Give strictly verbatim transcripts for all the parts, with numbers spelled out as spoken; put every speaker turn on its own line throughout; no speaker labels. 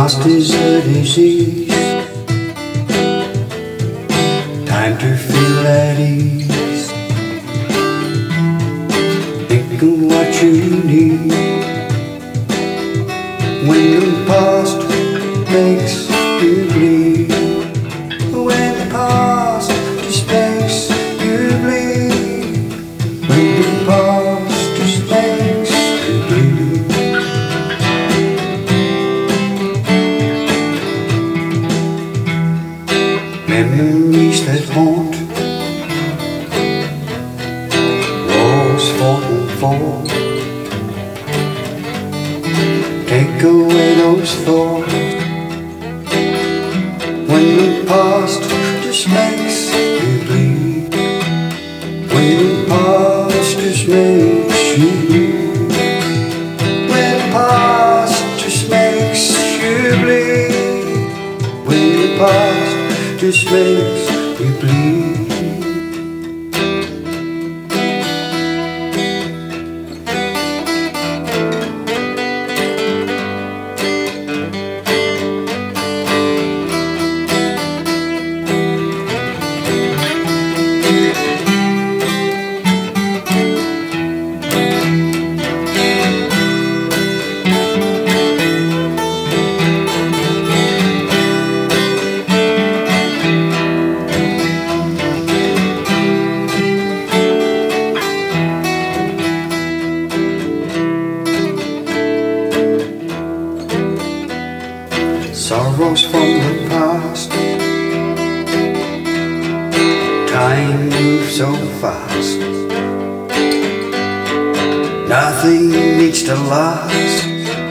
past is a disease. Time to feel at ease. Think of what you need. When the past makes you bleed. When the past just makes you bleed. When the past just makes you bleed. Memories that haunt, wars fought and fought. Take away those thoughts. When the past just makes you bleed. When the past just makes you bleed. When the past just makes you bleed. When the past just makes you bleed. Sorrows from the past. Time moves so fast. Nothing needs to last.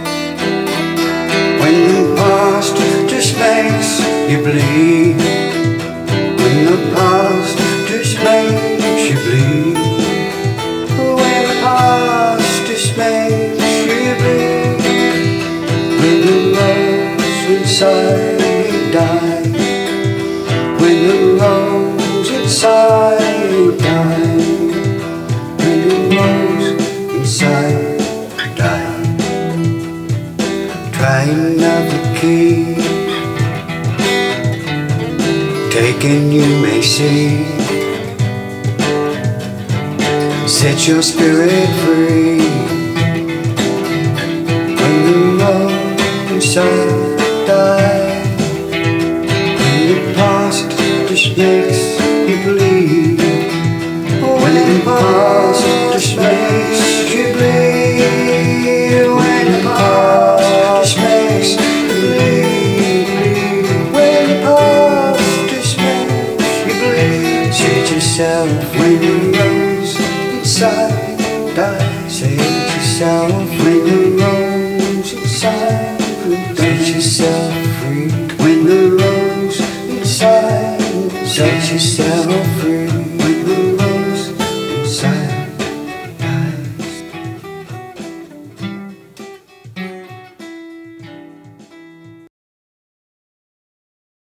When the past just makes you bleed. When the past just makes you bleed. When the past just makes you bleed. When the rose inside die. When the rose inside die. When the rose inside die. Try another key. Taken you may see. Set your spirit free. When the rose inside die. When the past just makes you bleed. When the past just makes you bleed. When the past just makes you bleed. When the past just makes you bleed. Say it yourself when the rose inside die. Say it yourself when the rose inside. Set yourself free. When the rose inside, set yourself